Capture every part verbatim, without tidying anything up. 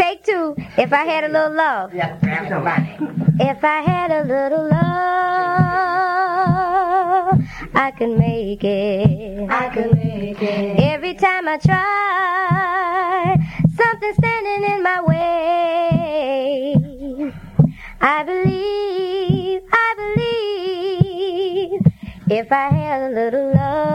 Take two. If I had a little love. Yeah, grab somebody. If I had a little love, I could make it. I could make it. Every time I try, something standing in my way. I believe, I believe, if I had a little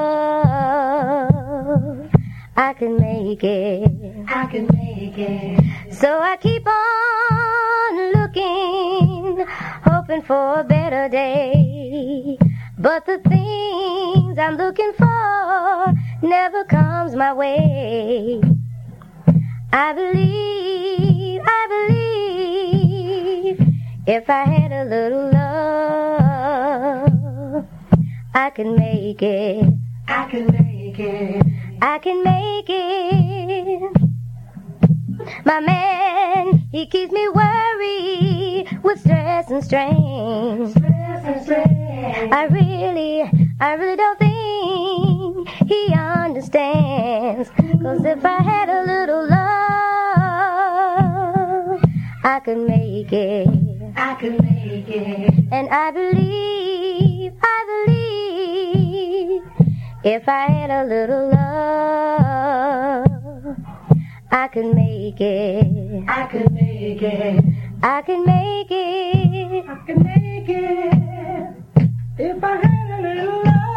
love, I can make it. I can make it. So I keep on looking, hoping for a better day. But the things I'm looking for never comes my way. I believe, I believe, if I had a little love, I can make it. I can make it. I can make it. My man, he keeps me worried with stress and strain. Stress and strain. I really, I really don't think he understands. 'Cause if I had a little love, I could make it. I can make it. And I believe, I believe, if I had a little love, I can make it. I can make it. I can make it. I can make it. If I had a little love.